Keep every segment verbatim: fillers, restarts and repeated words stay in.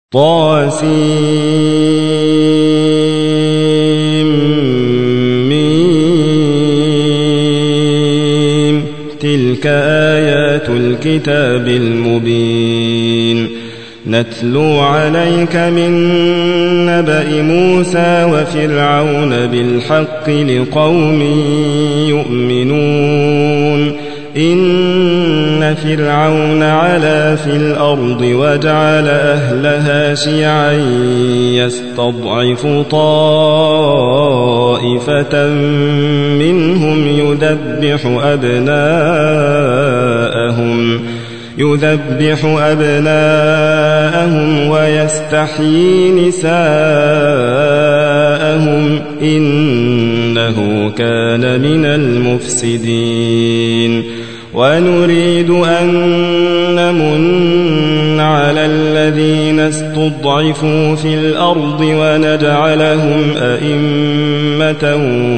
طاسيم تلك آيات الكتاب المبين نتلو عليك من نبأ موسى وفرعون بالحق لقوم يؤمنون إن فرعون علا في الأرض وجعل أهلها شيعا يستضعف طائفة منهم يذبح أبناءهم يذبح أبناءهم ويستحيي نساءهم إنه كان من المفسدين ونريد أن نمن على الذين استضعفوا في الأرض ونجعلهم أئمة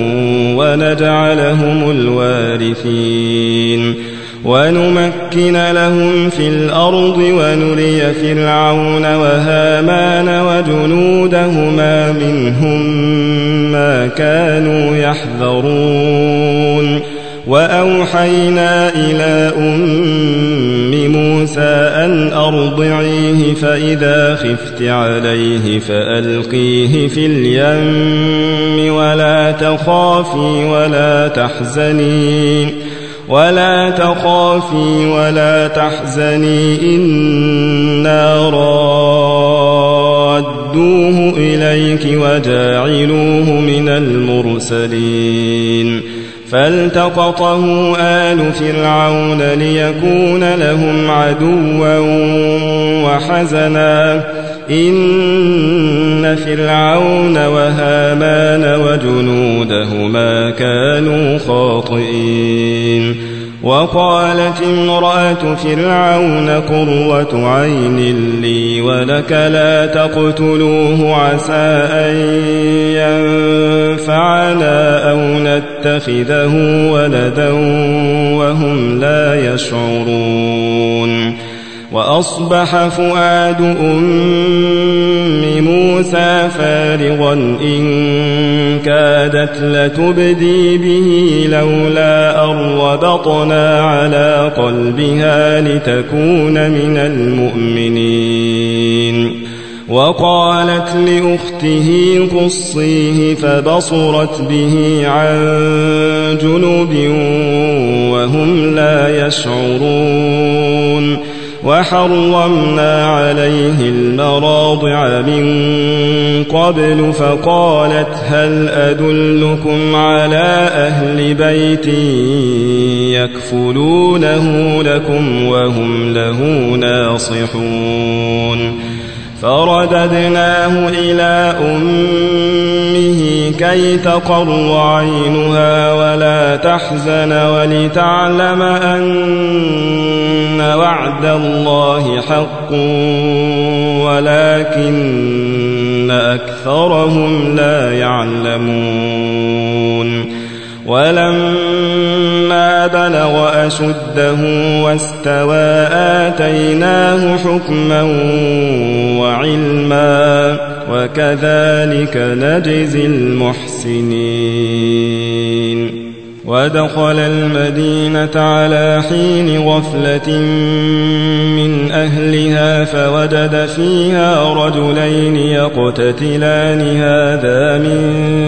ونجعلهم الوارثين ونمكن لهم في الأرض ونري فرعون وهامان وجنودهما منهم ما كانوا يحذرون وأوحينا إلى أم موسى أن أرضعيه فإذا خفت عليه فألقيه في اليم ولا تخافي ولا تحزني ولا تخافي ولا تحزني إنا رادوه إليك وجاعلوه من المرسلين فالتقطه آل فرعون ليكون لهم عدوا وحزنا إن فرعون وهامان وجنودهما كانوا خاطئين وقالت امرأة فرعون قرة عين لي ولك لا تقتلوه عسى أن ينفعنا أو نتخذه ولدا وهم لا يشعرون وأصبح فؤاد أم موسى فارغا إن كادت لتبدي به لولا أن ربطنا على قلبها لتكون من المؤمنين وقالت لأخته قصيه فبصرت به عن جنب وهم لا يشعرون وحرمنا عليه المراضع من قبل فقالت هل أدلكم على أهل بيت يكفلونه لكم وهم له ناصحون فرددناه إلى أمه كي تقر عينها ولا تحزن ولتعلم أن وعد الله حق ولكن أكثرهم لا يعلمون ولما بلغ أشده واستوى آتيناه حكما وعلما وكذلك نجزي المحسنين ودخل المدينة على حين غفلة من أهلها فوجد فيها رجلين يقتتلان هذا من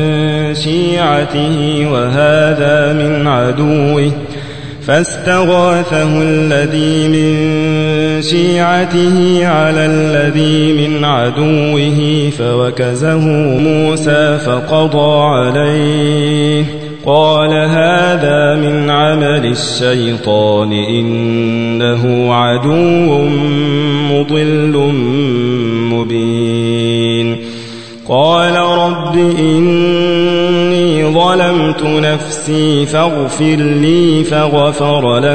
شيعته وهذا من عدوه فاستغاثه الذي من شيعته على الذي من عدوه فوكزه موسى فقضى عليه قال هذا من عمل الشيطان إنه عدو مضل مبين قال رب إني ظلمت نفسي فاغفر لي فغفر له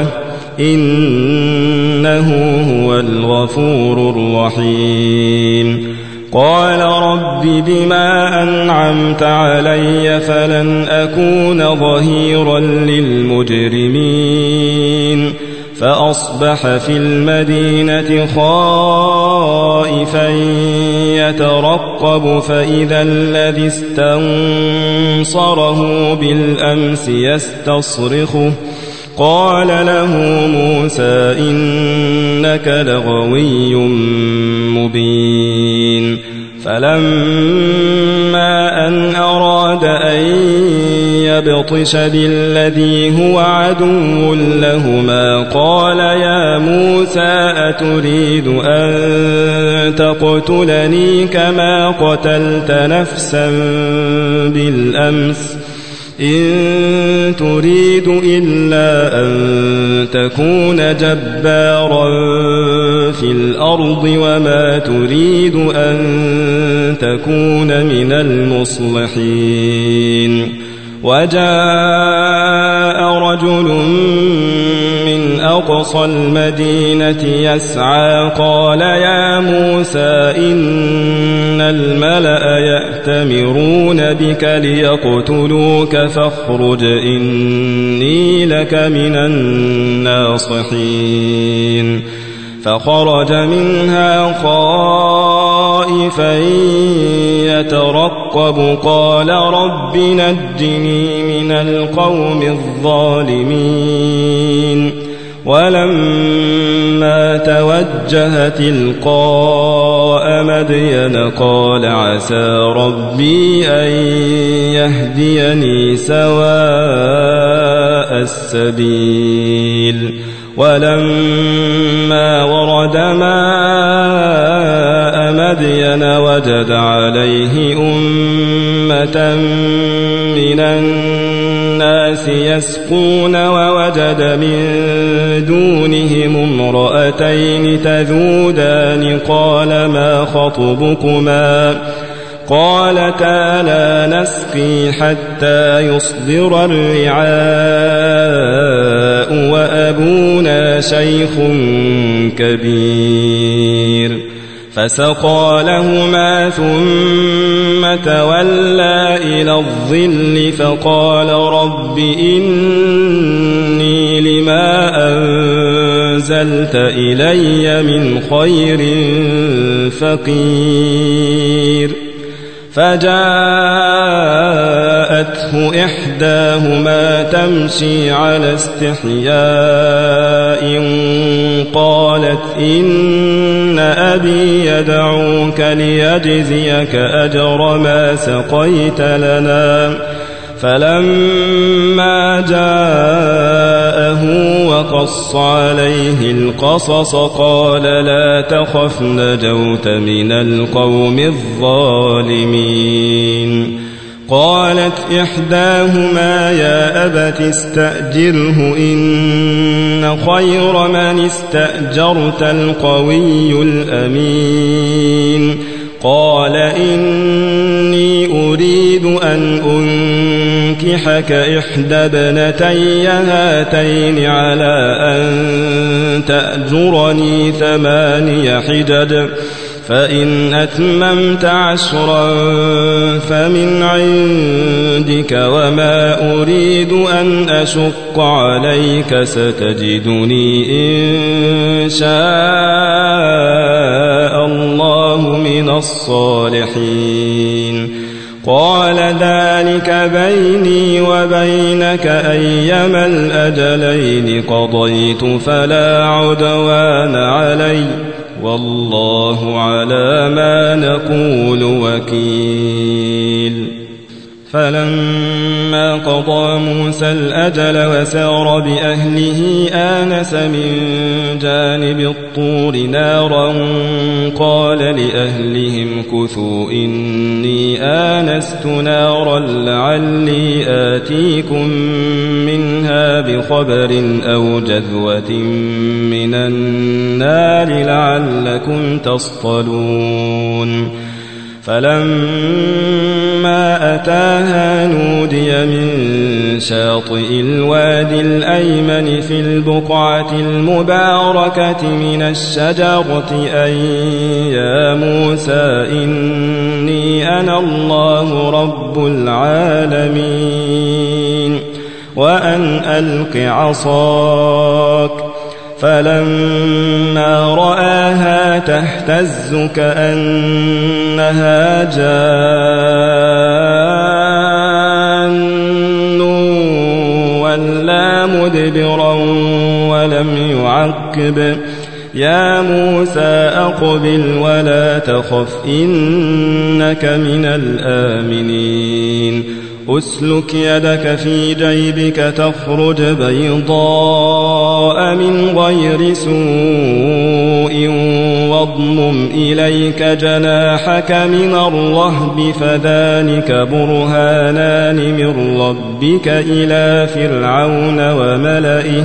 إنه هو الغفور الرحيم قال رب بما أنعمت علي فلن أكون ظهيرا للمجرمين فأصبح في المدينة خائفا يترقب فإذا الذي استنصره بالأمس يستصرخه قال له موسى إنك لغوي مبين فلما أن أراد أن يبطش بالذي هو عدو لهما قال يا موسى أتريد أن تقتلني كما قتلت نفسا بالأمس إن تريد إلا أن تكون جبارا في الأرض وما تريد أن تكون من المصلحين وجاء رجل من أقصى المدينة يسعى قال يا موسى إن الملأ يأتمرون بك ليقتلوك فاخرج إني لك من الناصحين فخرج منها خائفا يترقب قال رب نجني من القوم الظالمين ولما توجه تلقاء مدين قال عسى ربي أن يهديني سواء السبيل ولما ورد ماء مدين وجد عليه أمة من الناس يسقون ووجد من دونهم امرأتين تذودان قال ما خطبكما قالتا لا نسقي حتى يصدر الرعاء وأبونا شيخ كبير فسقى لهما ثم تولى إلى الظل فقال رب إني لما أنزلت إلي من خير فقير فجاءته إحداهما تمشي على استحياء قالت إن أبي يدعوك ليجزيك أجر ما سقيت لنا فلما جاءه وقص عليه القصص قال لا تخف نجوت من القوم الظالمين قالت إحداهما يا أبت استأجره إن خير من استأجرت القوي الأمين قال إني أريد أن أنكحك إحدى ابنتي هاتين على أن تأجرني ثماني حجج فإن أتممت عشرا فمن عندك وما أريد أن أشق عليك ستجدني إن شاء الله من الصالحين قال ذلك بيني وبينك أيما الأجلين قضيت فلا عدوان علي والله على ما نقول وكيل فلما قضى موسى الأجل وسار بأهله آنس من جانب الطور نارا قال لأهلهم كثوا إني آنست نارا لعلي آتيكم منها بخبر أو جذوة من النار لعلكم تصطلون فلما أتاها نودي من شاطئ الوادي الأيمن في البقعة المباركة من الشجرة أن يا موسى إني أنا الله رب العالمين وأن ألق عصاك فلما رآها تهتز كأنها جان ولا مدبرا ولم يعقب يا موسى أقبل ولا تخف إنك من الآمنين أسلك يدك في جيبك تخرج بيضاء من غير سوء واضمم إليك جناحك من الرهب فذلك برهانان من ربك إلى فرعون وملئه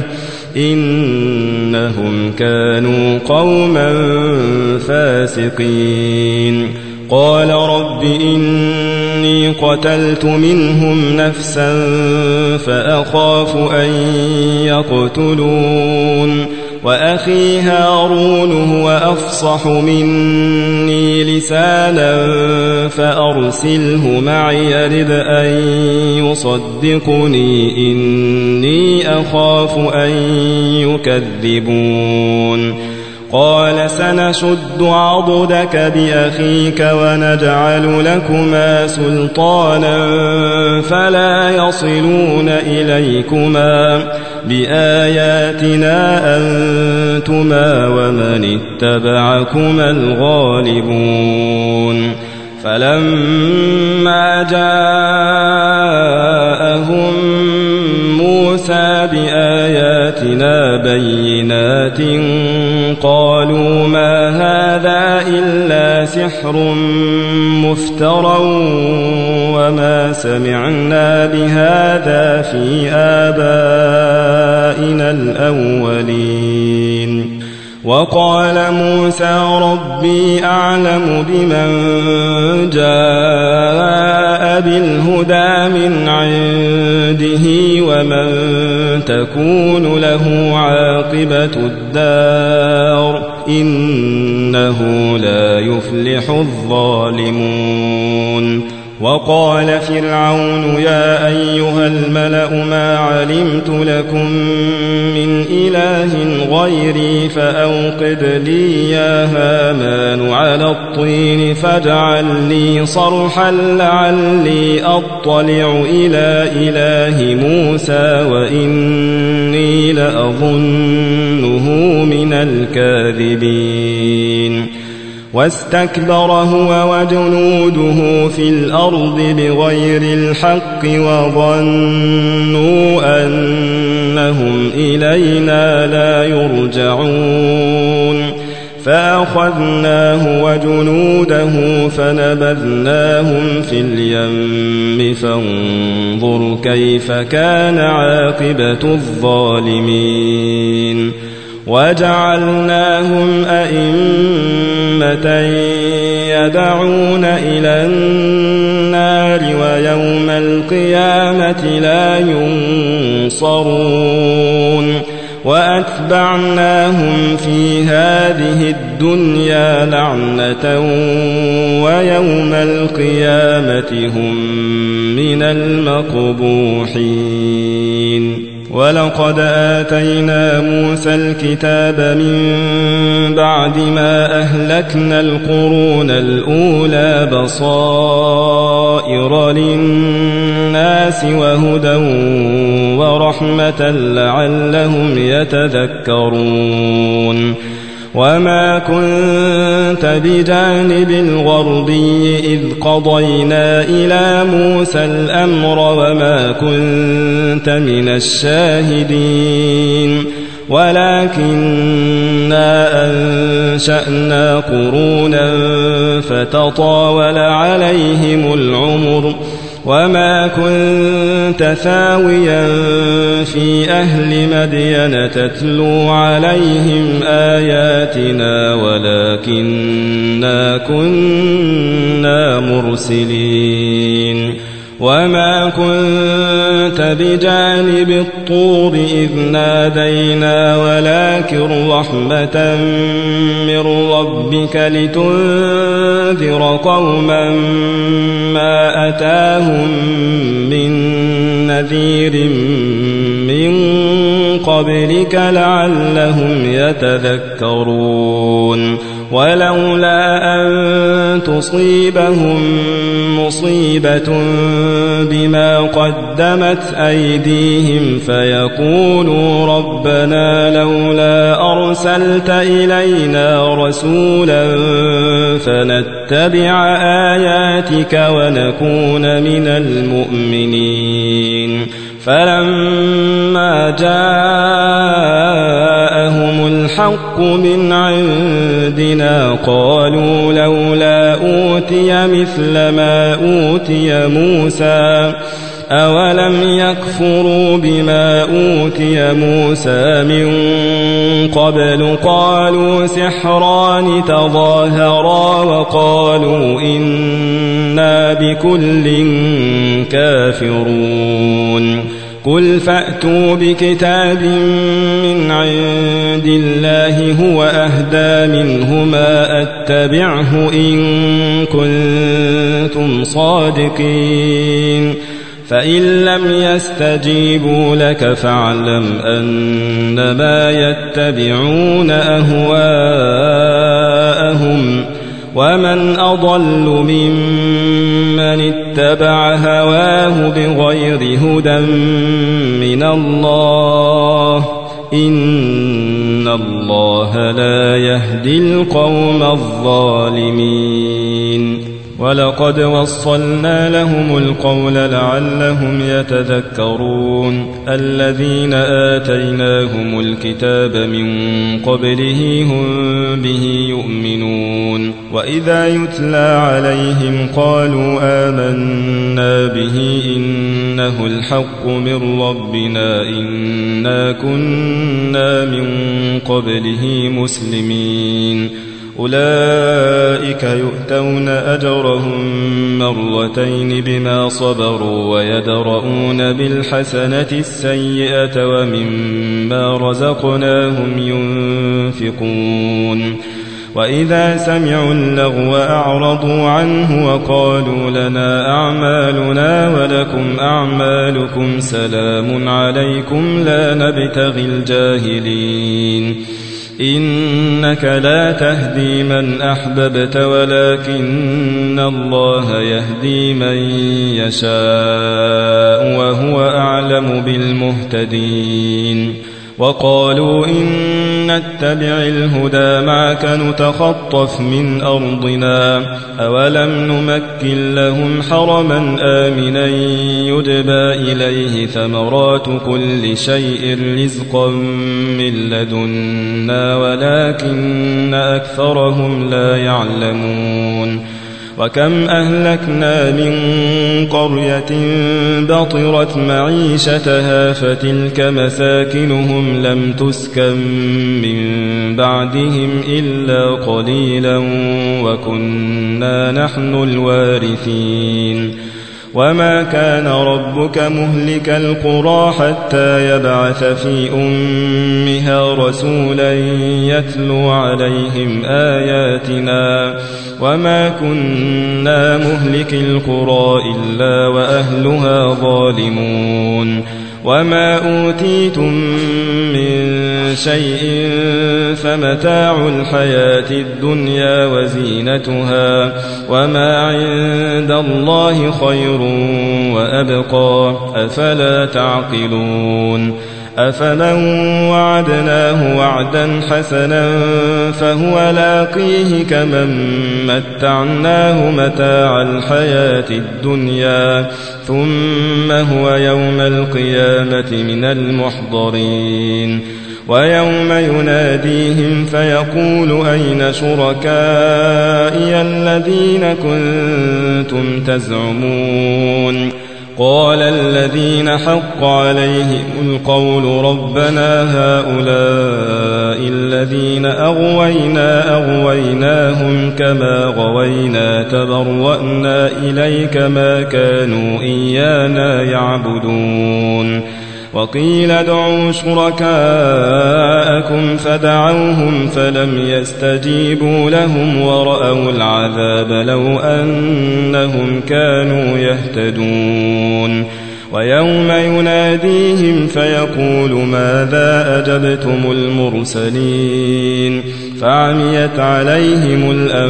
إنهم كانوا قوما فاسقين قال رب إني قتلت منهم نفسا فأخاف أن يقتلون وأخي هارون هو أفصح مني لسانا فأرسله معي يرد أن يصدقني إني أخاف أن يكذبون قال سنشد عضدك بأخيك ونجعل لكما سلطانا فلا يصلون إليكما بآياتنا أنتما ومن اتبعكما الغالبون فلما جاءهم موسى بآياتنا بينات قالوا ما هذا إلا سحر مفترى وما سمعنا بهذا في آبائنا الأولين وقال موسى ربي أعلم بمن جاء بالهدى من عنده ومن تكون له عاقبة الدار إنه لا يفلح الظالمون وقال فرعون يا أيها الملأ ما علمت لكم من إله غيري فأوقد لي يا هامان على الطين فاجعل لي صرحا لعلي أطلع إلى إله موسى وإني لأظنه من الكاذبين واستكبر هو وجنوده في الأرض بغير الحق وظنوا أنهم إلينا لا يرجعون فأخذناه وجنوده فنبذناهم في اليم فانظر كيف كان عاقبة الظالمين وجعلناهم أئمة يدعون إلى النار ويوم القيامة لا ينصرون وأتبعناهم في هذه الدنيا لعنة ويوم القيامة هم من المقبوحين ولقد آتينا موسى الكتاب من بعد ما أهلكنا القرون الأولى بصائر للناس وهدى ورحمة لعلهم يتذكرون وما كنت بجانب الغربي إذ قضينا إلى موسى الأمر وما كنت من الشاهدين ولكننا أنشأنا قرونا فتطاول عليهم العمر وما كنت ثاويا في أهل مدين تتلو عليهم آياتنا ولكننا كنا مرسلين وما كنت بجانب الطور إذ نادينا ولكن رحمة من ربك لتنذر قوما ما أتاهم من نذير من قبلك لعلهم يتذكرون ولولا أن تصيبهم مصيبة بما قدمت أيديهم فيقولوا ربنا لولا أرسلت إلينا رسولا فنتبع آياتك ونكون من المؤمنين فلما جاءهم الحق من عندنا قالوا لولا أوتي مثل ما أوتي موسى أولم يكفروا بما أوتي موسى من قبل قالوا سحران تظاهرا وقالوا إنا بكل كافرون قل فأتوا بكتاب من عند الله هو أهدى منهما أتبعه إن كنتم صادقين فإن لم يستجيبوا لك فاعلم أنما يتبعون أهواءهم ومن أضل ممن اتبع هواه بغير هدى من الله إن الله لا يهدي القوم الظالمين ولقد وصلنا لهم القول لعلهم يتذكرون الذين آتيناهم الكتاب من قبله هم به يؤمنون وإذا يتلى عليهم قالوا آمنا به إنه الحق من ربنا إنا كنا من قبله مسلمين أولئك يؤتون أجرهم مرتين بما صبروا ويدرؤون بالحسنة السيئة ومما رزقناهم ينفقون وإذا سمعوا اللغو أعرضوا عنه وقالوا لنا أعمالنا ولكم أعمالكم سلام عليكم لا نبتغي الجاهلين إنك لا تهدي من أحببت ولكن الله يهدي من يشاء وهو أعلم بالمهتدين وقالوا إن نتبع الهدى معك نتخطف من أرضنا أولم نمكن لهم حرما آمنا يجبى إليه ثمرات كل شيء رزقا من لدنا ولكن أكثرهم لا يعلمون وكم أهلكنا من قرية بطرت معيشتها فتلك مساكنهم لم تسكن من بعدهم إلا قليلا وكنا نحن الوارثين وما كان ربك مهلك القرى حتى يبعث في أمها رسولا يتلو عليهم آياتنا وما كنا مهلك القرى إلا وأهلها ظالمون وما أوتيتم من شيء فمتاع الحياة الدنيا وزينتها وما عند الله خير وأبقى أفلا تعقلون أفمن وعدناه وعدا حسنا فهو لاقيه كمن متعناه متاع الحياة الدنيا ثم هو يوم القيامة من المحضرين ويوم يناديهم فيقول أين شركائي الذين كنتم تزعمون قال الذين حق عليهم القول ربنا هؤلاء الذين أغوينا أغويناهم كما غوينا تبرأنا إليك ما كانوا إيانا يعبدون وقيل ادعوا شركاءكم فدعوهم فلم يستجيبوا لهم ورأوا العذاب لو أنهم كانوا يهتدون ويوم يناديهم فيقول ماذا أجبتم المرسلين فعميت عليهم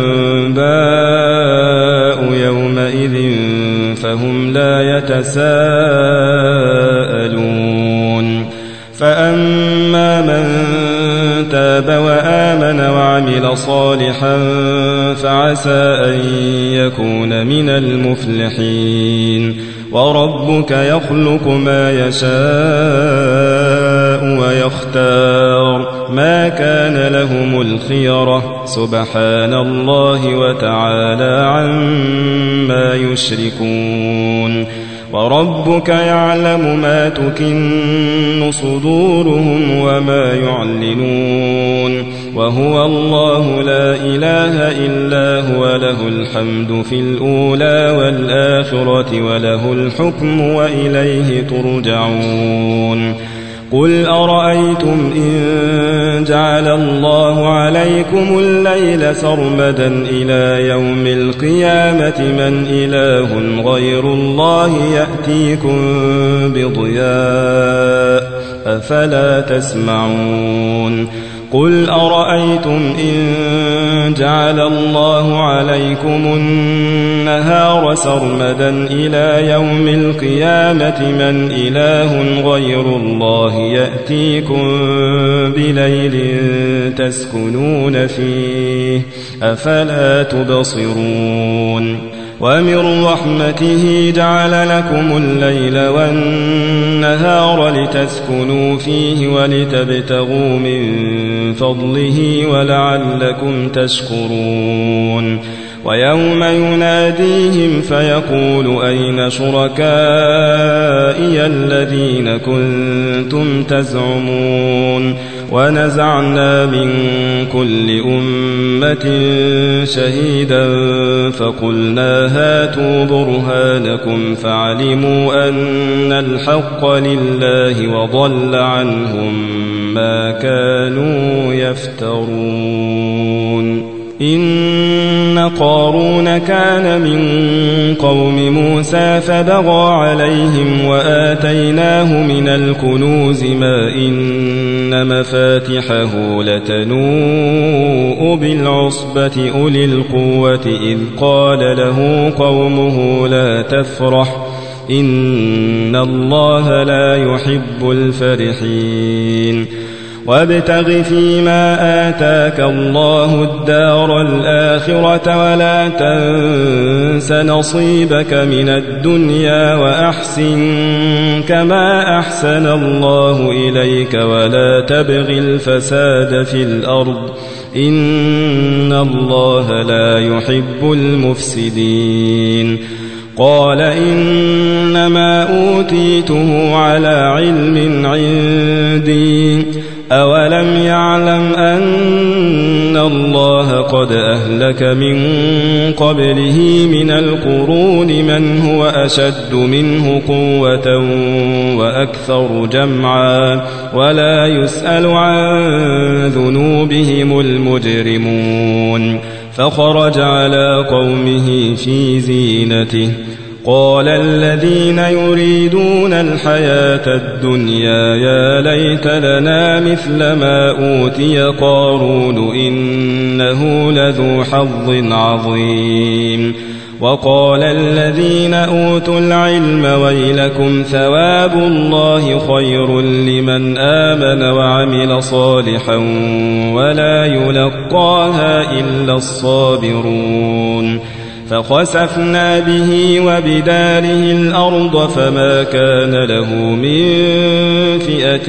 الأنباء يومئذ فهم لا يتساءلون فأما من تاب وآمن وعمل صالحا فعسى أن يكون من المفلحين وربك يخلق ما يشاء ويختار ما كان لهم الخيرة سبحان الله وتعالى عما يشركون وربك يعلم ما تكن صدورهم وما يعلنون وهو الله لا إله إلا هو له الحمد في الأولى والآخرة وله الحكم وإليه ترجعون قل أرأيتم إن جعل الله عليكم الليل سرمدا إلى يوم القيامة من إله غير الله يأتيكم بضياء أفلا تسمعون قل أرأيتم إن جعل الله عليكم النهار سرمدا إلى يوم القيامة من إله غير الله يأتيكم بليل تسكنون فيه أفلا تبصرون ومن رحمته جعل لكم الليل والنهار لتسكنوا فيه ولتبتغوا من فضله ولعلكم تشكرون ويوم يناديهم فيقول أين شركائي الذين كنتم تزعمون ونزعنا من كل أمة شهيدا فقلنا هاتوا برهانكم فعلموا أن الحق لله وضل عنهم ما كانوا يفترون إن قارون كان من قوم موسى فبغى عليهم وآتيناه من الكنوز ما إن مفاتحه لتنوء بالعصبة أولي القوة إذ قال له قومه لا تفرح إن الله لا يحب الفرحين وابتغ فيما آتاك الله الدار الآخرة ولا تنس نصيبك من الدنيا وأحسن كما أحسن الله إليك ولا تبغ الفساد في الأرض إن الله لا يحب المفسدين قال إنما أوتيته على علم عندي أولم يعلم أن الله قد أهلك من قبله من القرون من هو أشد منه قوة وأكثر جمعا ولا يسأل عن ذنوبهم المجرمون فخرج على قومه في زينته قال الذين يريدون الحياة الدنيا يا ليت لنا مثل ما أوتي قارون إنه لذو حظ عظيم وقال الذين أوتوا العلم ويلكم ثواب الله خير لمن آمن وعمل صالحا ولا يلقاها إلا الصابرون فخسفنا به وبداره الأرض فما كان له من فئة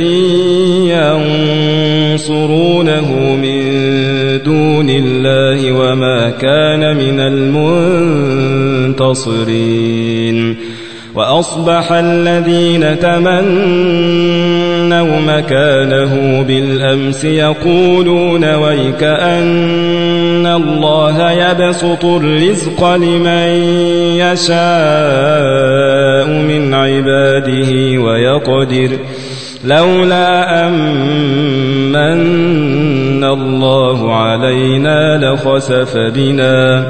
ينصرونه من دون الله وما كان من المنتصرين وأصبح الذين تمنوا مكانه بالأمس يقولون ويك أن الله يبسط الرزق لمن يشاء من عباده ويقدر لولا أمن الله علينا لخسف بنا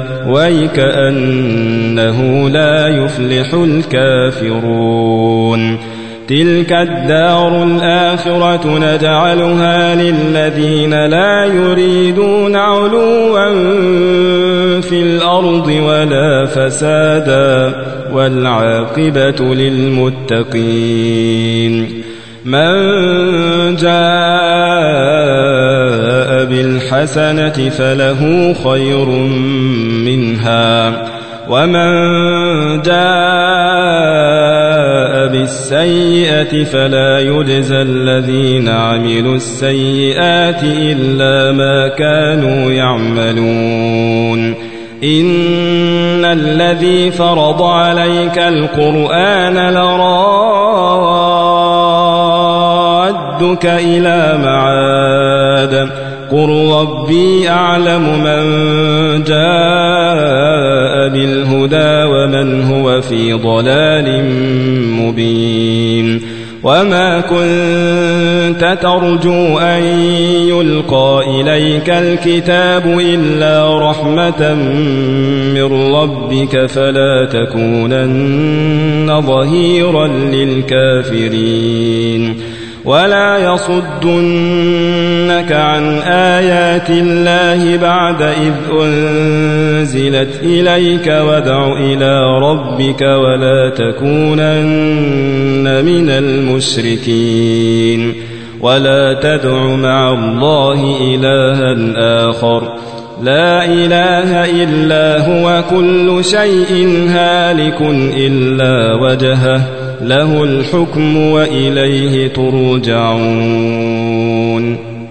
ويكأنه لا يفلح الكافرون تلك الدار الآخرة نجعلها للذين لا يريدون علوا في الأرض ولا فسادا والعاقبة للمتقين من جاء بالحسنة فله خير منها ومن جاء بالسيئة فلا يجزى الذين عملوا السيئات إلا ما كانوا يعملون إن الذي فرض عليك القرآن لرادك إلى معاد قل ربي أعلم من جاء بالهدى ومن هو في ضلال مبين وما كنت ترجو أن يلقى إليك الكتاب إلا رحمة من ربك فلا تكونن ظهيرا للكافرين ولا يصدنك عن آيات الله بعد إذ أنزلت إليك وادع إلى ربك ولا تكونن من المشركين ولا تدع مع الله إلها آخر لا إله إلا هو كل شيء هالك إلا وجهه له الحكم وإليه ترجعون